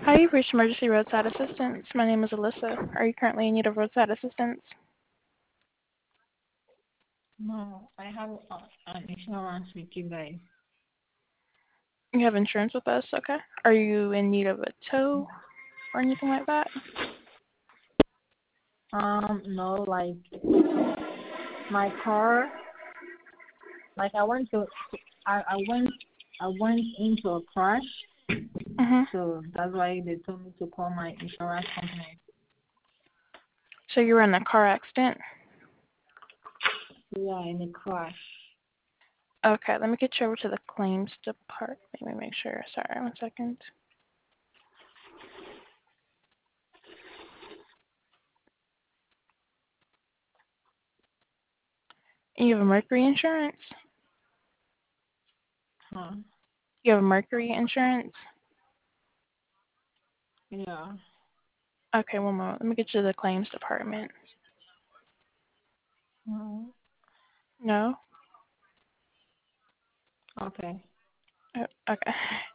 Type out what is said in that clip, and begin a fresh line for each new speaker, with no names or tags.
Hi, you've reached Emergency Roadside Assistance. My name is Alyssa. Are you currently in need of roadside assistance?
No, I have an insurance with you guys.
You have insurance with us, okay? Are you in need of a tow or anything like that?
No, like my car, like I went into a crash,
Mhm.
so that's why they told me to call my insurance company.
So you were in a car accident?
Yeah, in a crash.
Okay, let me get you over to the claims department. Let me make sure. Sorry, one second. You have a Mercury insurance?
Huh?
You have a Mercury insurance?
Yeah.
Okay, one moment. Let me get you to the claims department.
No.
No?
Okay.
Oh, okay.